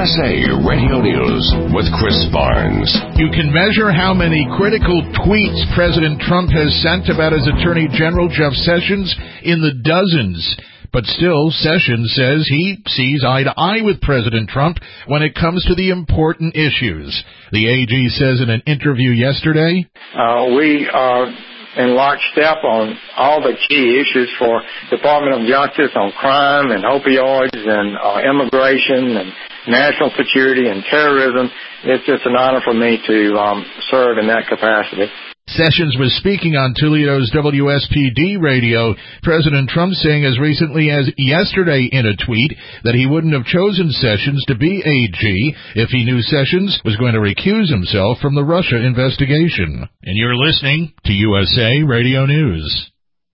USA Radio News with Chris Barnes. You can measure how many critical tweets President Trump has sent about his Attorney General Jeff Sessions in the dozens. But still, Sessions says he sees eye to eye with President Trump when it comes to the important issues. The AG says in an interview yesterday, we are in lockstep on all the key issues for Department of Justice on crime and opioids and immigration and national security and terrorism. It's just an honor for me to serve in that capacity. Sessions was speaking on Toledo's WSPD radio. President Trump saying as recently as yesterday in a tweet that he wouldn't have chosen Sessions to be AG if he knew Sessions was going to recuse himself from the Russia investigation. And you're listening to USA Radio News.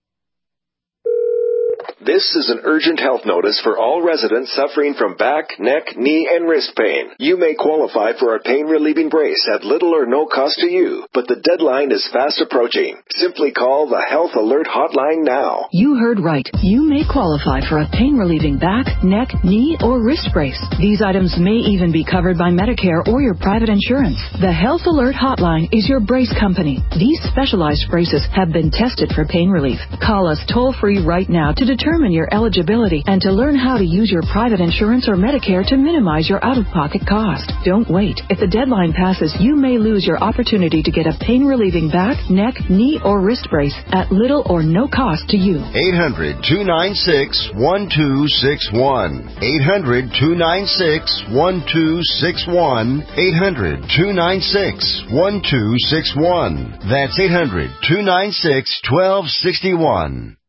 This is an urgent health notice for all residents suffering from back, neck, knee, and wrist pain. You may qualify for a pain-relieving brace at little or no cost to you, but the deadline is fast approaching. Simply call the Health Alert Hotline now. You heard right. You may qualify for a pain-relieving back, neck, knee, or wrist brace. These items may even be covered by Medicare or your private insurance. The Health Alert Hotline is your brace company. These specialized braces have been tested for pain relief. Call us toll-free right now to determine your eligibility and to learn how to use your private insurance or Medicare to minimize your out-of-pocket cost. Don't wait. If the deadline passes, you may lose your opportunity to get a pain-relieving back, neck, knee, or wrist brace at little or no cost to you. 800-296-1261. 800-296-1261. 800-296-1261. That's 800-296-1261.